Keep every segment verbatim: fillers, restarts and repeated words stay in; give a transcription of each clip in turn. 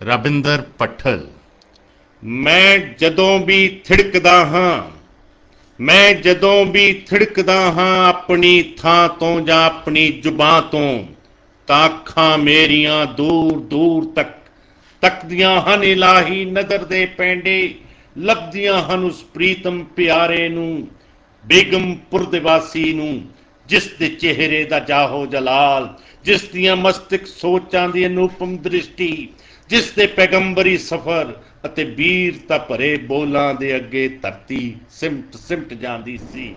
ਰਬਿੰਦਰ ਭੱਠਲ। ਮੈਂ ਜਦੋਂ ਵੀ ਥਿੜਕਦਾ ਹਾਂ ਮੈਂ ਜਦੋਂ ਵੀ ਥਿੜਕਦਾ ਹਾਂ ਆਪਣੀ ਥਾਂ ਤੋਂ ਜਾਂ ਆਪਣੀ ਜ਼ੁਬਾਨ ਤੋਂ, ਤਾਂ ਅੱਖਾਂ ਮੇਰੀਆਂ ਦੂਰ ਦੂਰ ਤੱਕ ਤੱਕਦੀਆਂ ਹਨ ਇਲਾਹੀ ਨਦਰ ਦੇ ਪੈਂਡੇ, ਲੱਭਦੀਆਂ ਹਨ ਉਸ ਪ੍ਰੀਤਮ ਪਿਆਰੇ ਨੂੰ, ਬੇਗਮਪੁਰ ਦੇ ਵਾਸੀ ਨੂੰ, ਜਿਸ ਦੇ ਚਿਹਰੇ ਦਾ ਜਾਹੋ ਜਲਾਲ, ਜਿਸ ਦੀਆਂ ਮਸਤਕ ਸੋਚਾਂ ਦੀ ਅਨੂਪਮ ਦ੍ਰਿਸ਼ਟੀ, ਜਿਸ ਦੇ ਪੈਗੰਬਰੀ ਸਫ਼ਰ ਅਤੇ ਵੀਰਤਾ ਭਰੇ ਬੋਲਾਂ ਦੇ ਅੱਗੇ ਧਰਤੀ ਸਿਮਟ ਸਿਮਟ ਜਾਂਦੀ ਸੀ।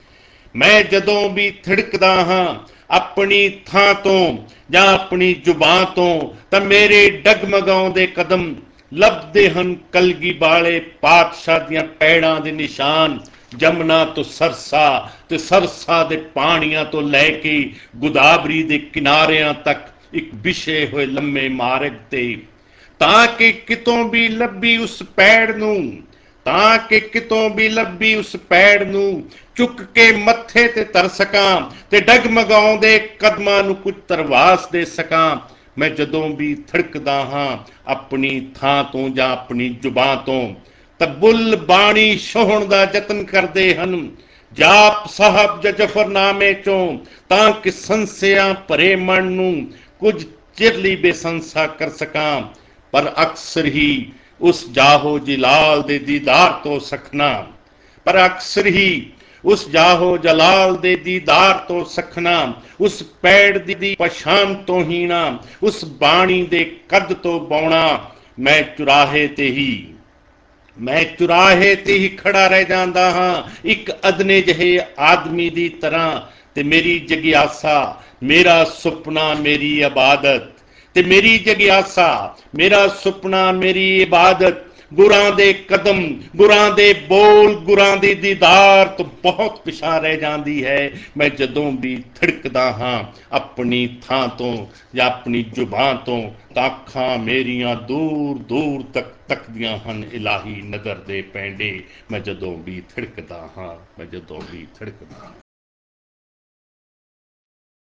ਮੈਂ ਜਦੋਂ ਵੀ ਥਿੜਕਦਾ ਹਾਂ ਆਪਣੀ ਥਾਂ ਤੋਂ ਜਾਂ ਆਪਣੀ ਜ਼ੁਬਾਨ ਤੋਂ, ਤਾਂ ਮੇਰੇ ਡਗਮਗਾਉਂਦੇ ਕਦਮ ਲੱਭਦੇ ਹਨ ਕਲਗੀ ਵਾਲੇ ਪਾਤਸ਼ਾਹ ਦੀਆਂ ਪੈੜਾਂ ਦੇ ਨਿਸ਼ਾਨ, ਜਮਨਾ ਤੋਂ ਸਰਸਾ ਤੇ ਸਰਸਾ ਦੇ ਪਾਣੀਆਂ ਤੋਂ ਲੈ ਕੇ ਗੋਦਾਵਰੀ ਦੇ ਕਿਨਾਰਿਆਂ ਤੱਕ ਇੱਕ ਵਿਛੇ ਹੋਏ ਲੰਮੇ ਮਾਰਗ ਤੇ, ਤਾਂ ਕਿ ਕਿਤੋਂ ਵੀ ਲੱਭੀ ਉਸ ਪੈੜ ਨੂੰ ਤਾਂ ਕਿ ਕਿਤੋਂ ਵੀ ਲੱਭੀ ਉਸ ਪੈੜ ਨੂੰ ਚੁੱਕ ਕੇ ਮੱਥੇ ਤੇ ਧਰ ਸਕਾਂ ਤੇ ਡਗਮਗਾਉਂਦੇ ਕਦਮਾਂ ਨੂੰ ਕੁਝ ਧਰਵਾਸ ਦੇ ਸਕਾਂ। ਮੈਂ ਜਦੋਂ ਵੀ ਥਿੜਕਦਾ ਹਾਂ ਆਪਣੀ ਥਾਂ ਤੋਂ ਜਾਂ ਆਪਣੀ ਜ਼ੁਬਾਨ ਤੋਂ, ਤਾਂ ਬੁੱਲ ਬਾਣੀ ਛੋਹਣ ਦਾ ਯਤਨ ਕਰਦੇ ਹਨ ਜਾਪ ਸਾਹਿਬ ਜਾਂ ਜਫਰਨਾਮੇ ਚੋਂ, ਤਾਂ ਕਿ ਸੰਸਿਆਂ ਭਰੇ ਮਨ ਨੂੰ ਕੁਝ ਚਿਰ ਲਈ ਬੇਸੰਸਾ ਕਰ ਸਕਾਂ। ਪਰ ਅਕਸਰ ਹੀ ਉਸ ਜਾਹੋ ਜਲਾਲ ਦੇ ਦੀਦਾਰ ਤੋਂ ਸਖਣਾ ਪਰ ਅਕਸਰ ਹੀ ਉਸ ਜਾਹੋ ਜਲਾਲ ਦੇ ਦੀਦਾਰ ਤੋਂ ਸਖਣਾ, ਉਸ ਪੈੜ ਦੀ ਪਛਾਣ ਤੋਂ ਹੀਣਾ, ਉਸ ਬਾਣੀ ਦੇ ਕੱਦ ਤੋਂ ਬੌਣਾ। ਮੈਂ ਚੁਰਾਹੇ ਤੇ ਹੀ ਮੈਂ ਚੁਰਾਹੇ ਤੇ ਹੀ ਖੜਾ ਰਹਿ ਜਾਂਦਾ ਹਾਂ ਇੱਕ ਅਦਨੇ ਜਿਹੇ ਆਦਮੀ ਦੀ ਤਰ੍ਹਾਂ, ਤੇ ਮੇਰੀ ਜਗਿਆਸਾ, ਮੇਰਾ ਸੁਪਨਾ, ਮੇਰੀ ਇਬਾਦਤ ਤੇ ਮੇਰੀ ਜਗਿਆਸਾ, ਮੇਰਾ ਸੁਪਨਾ, ਮੇਰੀ ਇਬਾਦਤ ਗੁਰਾਂ ਦੇ ਕਦਮ, ਗੁਰਾਂ ਦੇ ਬੋਲ, ਗੁਰਾਂ ਦੀ ਦੀਦਾਰ ਤੋਂ ਬਹੁਤ ਪਿਛਾਂ ਰਹਿ ਜਾਂਦੀ ਹੈ। ਮੈਂ ਜਦੋਂ ਵੀ ਥਿੜਕਦਾ ਹਾਂ ਆਪਣੀ ਥਾਂ ਤੋਂ ਜਾਂ ਆਪਣੀ ਜ਼ੁਬਾਨ ਤੋਂ, ਤਾਂ ਅੱਖਾਂ ਮੇਰੀਆਂ ਦੂਰ ਦੂਰ ਤੱਕ ਤੱਕਦੀਆਂ ਹਨ ਇਲਾਹੀ ਨਦਰ ਦੇ ਪੈਂਡੇ। ਮੈਂ ਜਦੋਂ ਵੀ ਥਿੜਕਦਾ ਹਾਂ ਮੈਂ ਜਦੋਂ ਵੀ ਥਿੜਕਦਾ ਹਾਂ